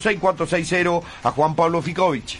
6460 a Juan Pablo Ficovich.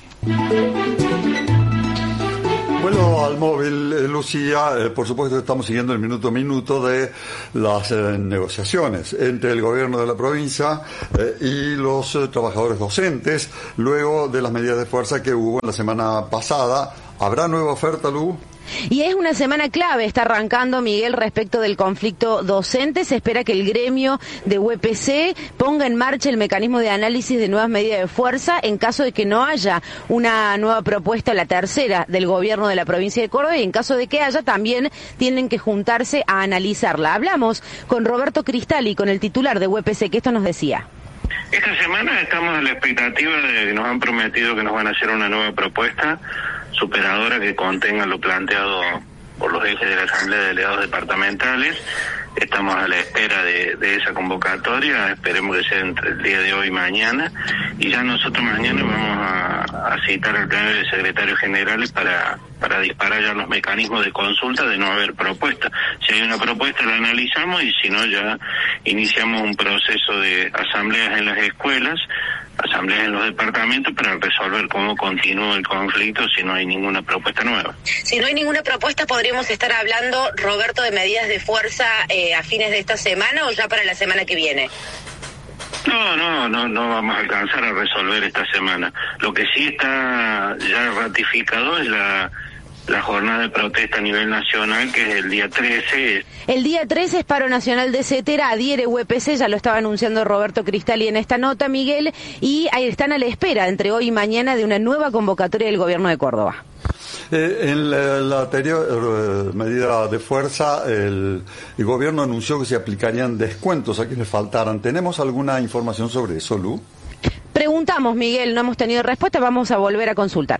Bueno, al móvil, Lucía, por supuesto estamos siguiendo el minuto a minuto de las negociaciones entre el gobierno de la provincia y los trabajadores docentes, luego de las medidas de fuerza que hubo en la semana pasada. ¿Habrá nueva oferta, Lu? Y es una semana clave, está arrancando, Miguel, respecto del conflicto docente. Se espera que el gremio de UPC ponga en marcha el mecanismo de análisis de nuevas medidas de fuerza en caso de que no haya una nueva propuesta, la tercera, del gobierno de la provincia de Córdoba, y en caso de que haya, también tienen que juntarse a analizarla. Hablamos con Roberto Cristali, con el titular de UPC, que esto nos decía. Esta semana estamos a la expectativa de que nos han prometido que nos van a hacer una nueva propuesta superadora que contenga lo planteado por los ejes de la Asamblea de Delegados Departamentales. Estamos a la espera de esa convocatoria, esperemos que sea entre el día de hoy y mañana, y ya nosotros mañana vamos a citar al pleno de secretarios generales para disparar ya los mecanismos de consulta de no haber propuesta. Si hay una propuesta la analizamos, y si no ya iniciamos un proceso de asambleas en las escuelas, asambleas en los departamentos, para resolver cómo continúa el conflicto si no hay ninguna propuesta nueva. Si no hay ninguna propuesta, ¿podríamos estar hablando, Roberto, de medidas de fuerza a fines de esta semana o ya para la semana que viene? No vamos a alcanzar a resolver esta semana. Lo que sí está ya ratificado es la jornada de protesta a nivel nacional, que es el día 13. El día 13 es paro nacional de CETERA, adhiere UPC, ya lo estaba anunciando Roberto Cristali en esta nota, Miguel, y ahí están a la espera, entre hoy y mañana, de una nueva convocatoria del gobierno de Córdoba. En la anterior medida de fuerza, el gobierno anunció que se aplicarían descuentos a quienes faltaran. ¿Tenemos alguna información sobre eso, Lu? Preguntamos, Miguel, no hemos tenido respuesta, vamos a volver a consultar.